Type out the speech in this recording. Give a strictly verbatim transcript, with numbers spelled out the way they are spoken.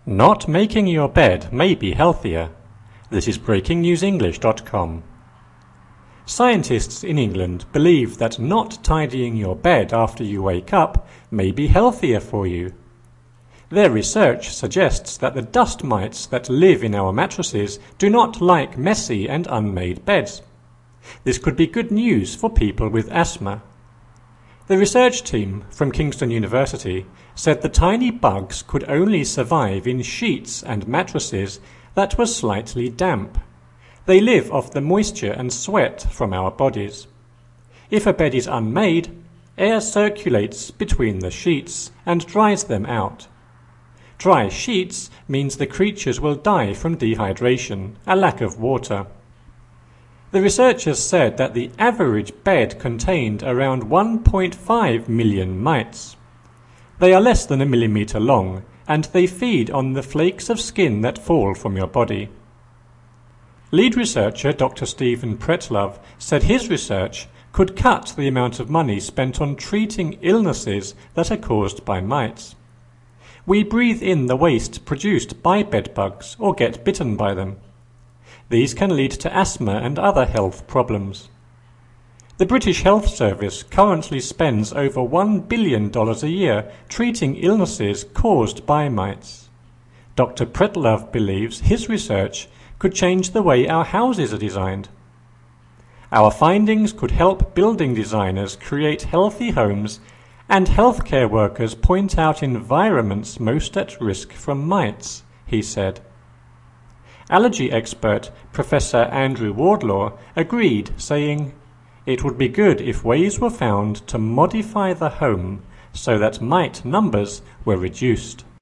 Not making your bed may be healthier. This is breaking news english dot com. Scientists in England believe that not tidying your bed after you wake up may be healthier for you. Their research suggests that the dust mites that live in our mattresses do not like messy and unmade beds. This could be good news for people with asthma. The research team from Kingston University said the tiny bugs could only survive in sheets and mattresses that were slightly damp. They live off the moisture and sweat from our bodies. If a bed is unmade, air circulates between the sheets and dries them out. Dry sheets means the creatures will die from dehydration, a lack of water. The researchers said that the average bed contained around one point five million mites. They are less than a millimetre long, and they feed on the flakes of skin that fall from your body. Lead researcher Doctor Stephen Pretlove said his research could cut the amount of money spent on treating illnesses that are caused by mites. We breathe in the waste produced by bedbugs or get bitten by them. These can lead to asthma and other health problems. The British Health Service currently spends over one billion dollars a year treating illnesses caused by mites. Doctor Pretlove believes his research could change the way our houses are designed. Our findings could help building designers create healthy homes, and healthcare workers point out environments most at risk from mites, he said. Allergy expert Professor Andrew Wardlaw agreed, saying, "It would be good if ways were found to modify the home so that mite numbers were reduced."